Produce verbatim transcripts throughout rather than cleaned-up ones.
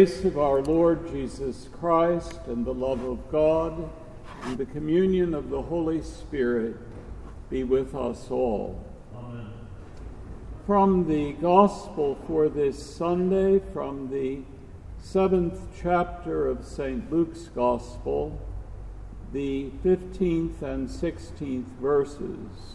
grace of our Lord Jesus Christ and the love of God and the communion of the Holy Spirit be with us all. Amen. From the Gospel for this Sunday, from the seventh chapter of Saint Luke's Gospel, the fifteenth and sixteenth verses.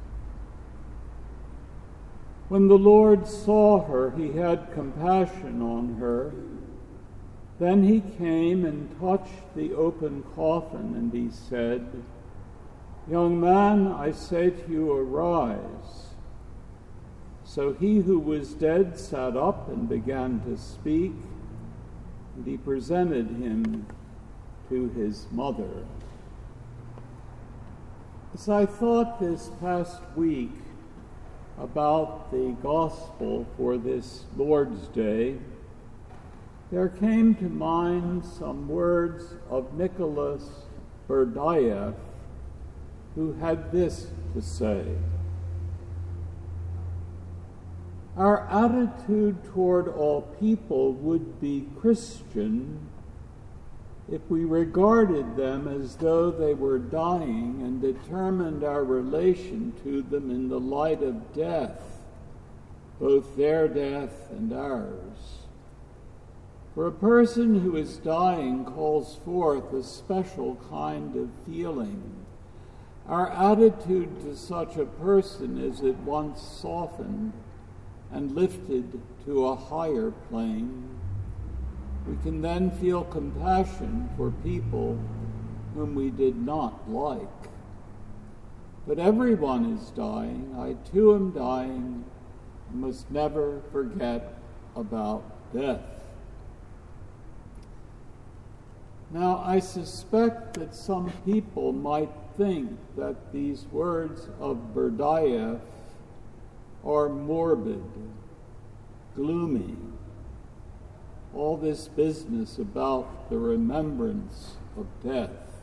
When the Lord saw her, he had compassion on her. Then he came and touched the open coffin, and he said, "Young man, I say to you, arise." So he who was dead sat up and began to speak, and he presented him to his mother. As I thought this past week about the gospel for this Lord's Day, there came to mind some words of Nicholas Berdyaev, who had this to say: "Our attitude toward all people would be Christian if we regarded them as though they were dying and determined our relation to them in the light of death, both their death and ours. For a person who is dying calls forth a special kind of feeling. Our attitude to such a person is at once softened and lifted to a higher plane. We can then feel compassion for people whom we did not like. But everyone is dying. I too am dying. We must never forget about death." Now, I suspect that some people might think that these words of Berdyaev are morbid, gloomy, all this business about the remembrance of death.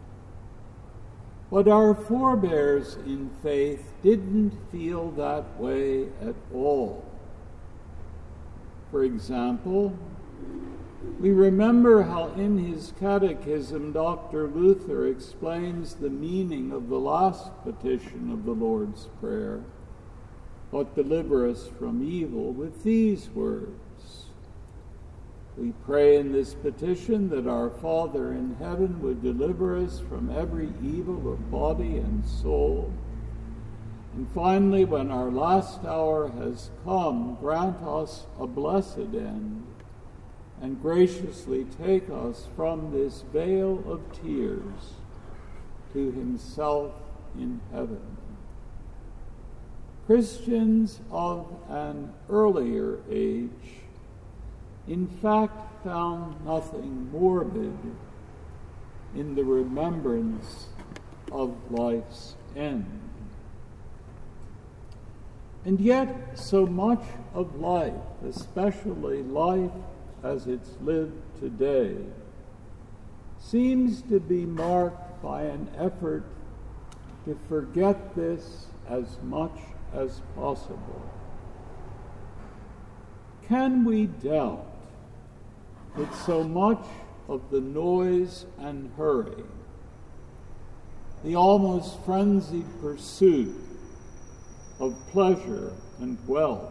But our forebears in faith didn't feel that way at all. For example, we remember how in his catechism Doctor Luther explains the meaning of the last petition of the Lord's Prayer, "But deliver us from evil," with these words: "We pray in this petition that our Father in heaven would deliver us from every evil of body and soul. And finally, when our last hour has come, grant us a blessed end, and graciously take us from this vale of tears to himself in heaven." Christians of an earlier age in fact found nothing morbid in the remembrance of life's end. And yet, so much of life, especially life as it's lived today, seems to be marked by an effort to forget this as much as possible. Can we doubt that so much of the noise and hurry, the almost frenzied pursuit of pleasure and wealth,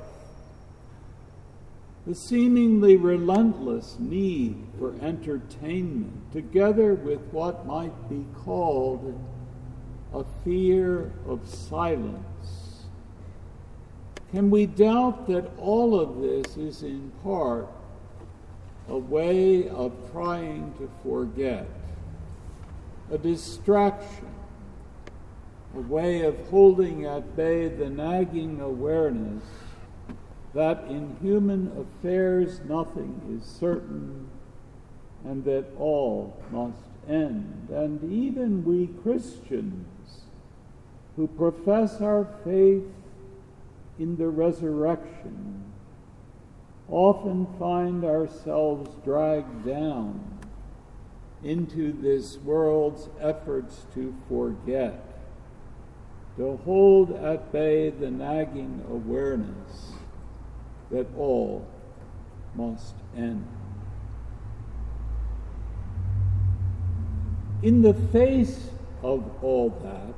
the seemingly relentless need for entertainment, together with what might be called a fear of silence, can we doubt that all of this is in part a way of trying to forget, a distraction, a way of holding at bay the nagging awareness that in human affairs nothing is certain and that all must end? And even we Christians who profess our faith in the resurrection often find ourselves dragged down into this world's efforts to forget, to hold at bay the nagging awareness that all must end. In the face of all that,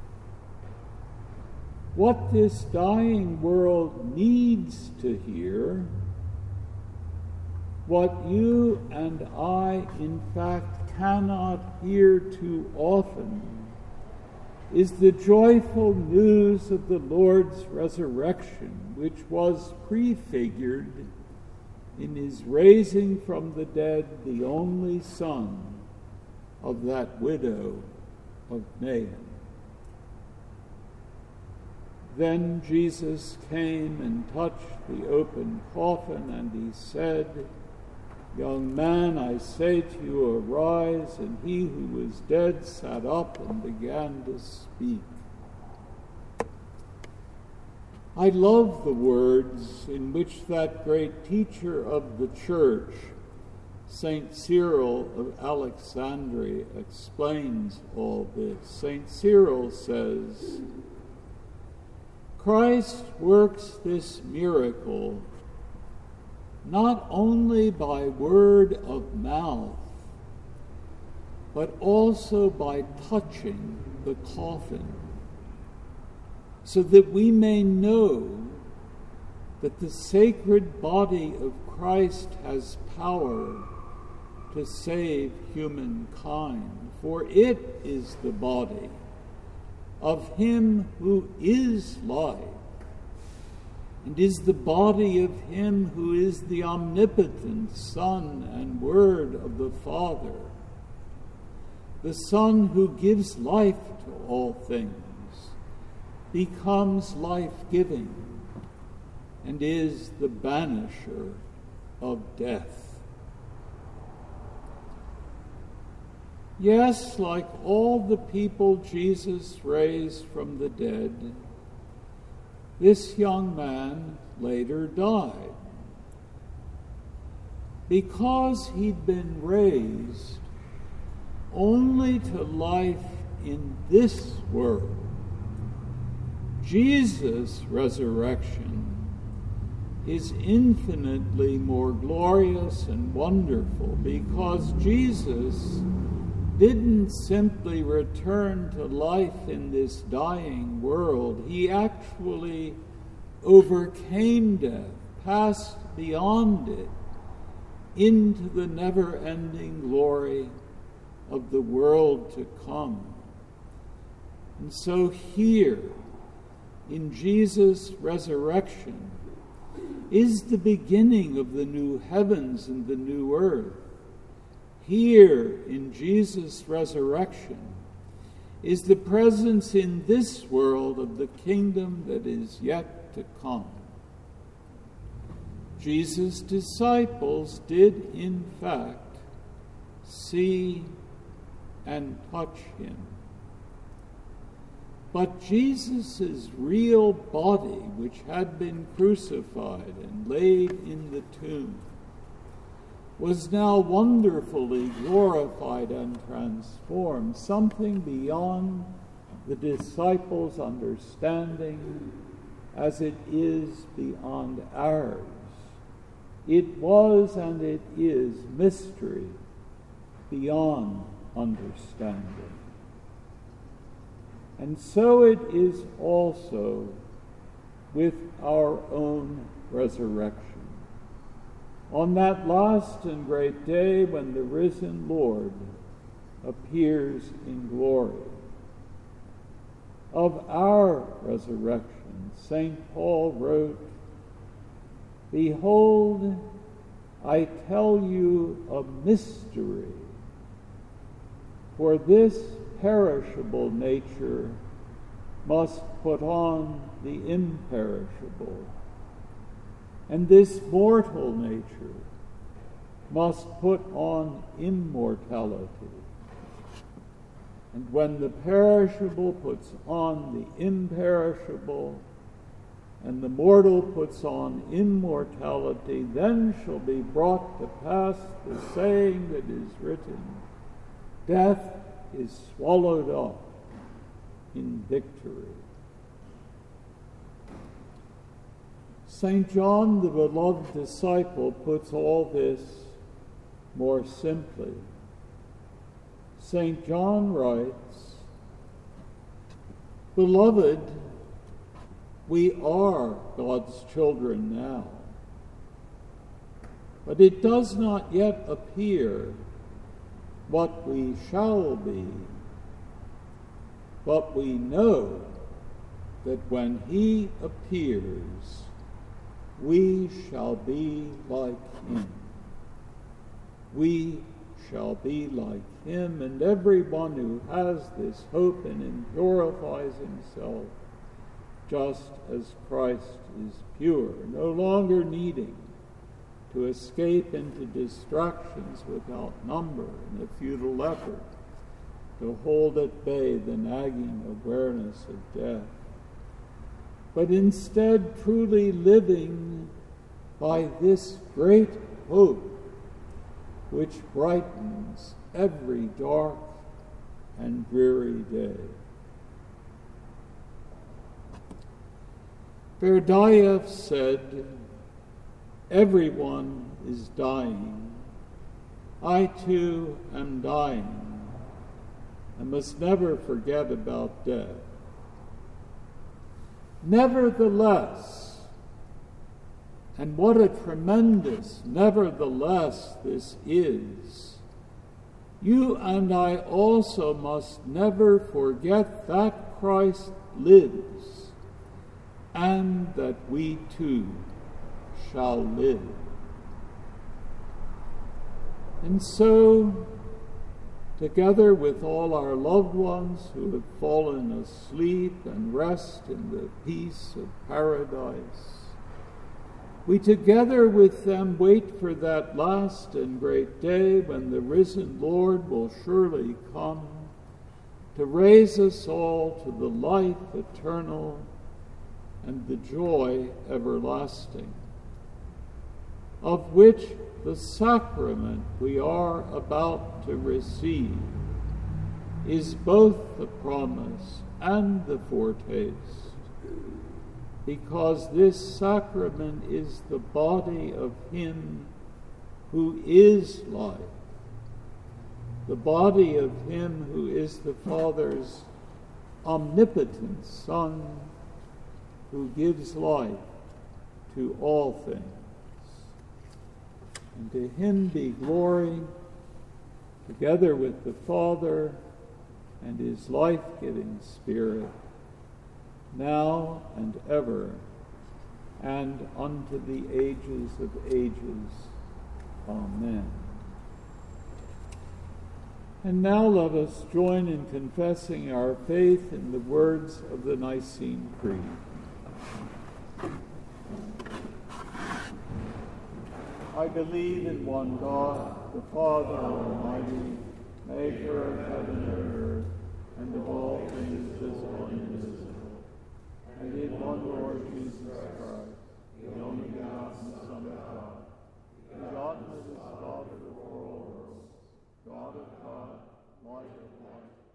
what this dying world needs to hear, what you and I, in fact, cannot hear too often, is the joyful news of the Lord's resurrection, which was prefigured in his raising from the dead the only son of that widow of Nain. Then Jesus came and touched the open coffin, and he said, "Young man, I say to you, arise." And he who was dead sat up and began to speak. I love the words in which that great teacher of the church, Saint Cyril of Alexandria, explains all this. Saint Cyril says, Christ works this miracle not only by word of mouth, but also by touching the coffin, so that we may know that the sacred body of Christ has power to save humankind, for it is the body of him who is life, and is the body of him who is the omnipotent Son and Word of the Father, the Son who gives life to all things, becomes life-giving, and is the banisher of death. Yes, like all the people Jesus raised from the dead, this young man later died. Because he'd been raised only to life in this world, Jesus' resurrection is infinitely more glorious and wonderful, because Jesus didn't simply return to life in this dying world. He actually overcame death, passed beyond it, into the never-ending glory of the world to come. And so here, in Jesus' resurrection, is the beginning of the new heavens and the new earth. Here, in Jesus' resurrection, is the presence in this world of the kingdom that is yet to come. Jesus' disciples did, in fact, see and touch him. But Jesus' real body, which had been crucified and laid in the tomb, was now wonderfully glorified and transformed, something beyond the disciples' understanding, as it is beyond ours. It was and it is mystery beyond understanding. And so it is also with our own resurrection. On that last and great day when the risen Lord appears in glory. Of our resurrection, Saint Paul wrote, "Behold, I tell you a mystery, for this perishable nature must put on the imperishable, and this mortal nature must put on immortality. And when the perishable puts on the imperishable, and the mortal puts on immortality, then shall be brought to pass the saying that is written, death is swallowed up in victory." Saint John, the beloved disciple, puts all this more simply. Saint John writes, "Beloved, we are God's children now, but it does not yet appear what we shall be. But we know that when he appears, we shall be like him. We shall be like him, and everyone who has this hope in him purifies himself, just as Christ is pure, no longer needing to escape into distractions without number in a futile effort to hold at bay the nagging awareness of death, but instead truly living by this great hope which brightens every dark and dreary day." Berdyaev said, "Everyone is dying. I too am dying. I must never forget about death. Nevertheless," and what a tremendous nevertheless this is, "you and I also must never forget that Christ lives, and that we too shall live." And so, together with all our loved ones who have fallen asleep and rest in the peace of paradise, we together with them wait for that last and great day when the risen Lord will surely come to raise us all to the life eternal and the joy everlasting, of which the sacrament we are about to receive is both the promise and the foretaste, because this sacrament is the body of him who is life, the body of him who is the Father's omnipotent Son, who gives life to all things. And to him be glory, together with the Father and his life-giving Spirit, now and ever, and unto the ages of ages. Amen. And now let us join in confessing our faith in the words of the Nicene Creed. I believe in one God, the Father Almighty, maker of heaven and earth, and of all things visible and invisible, and in one Lord Jesus Christ, the only begotten Son of God, begotten of his Father before all worlds, God of God, light of light,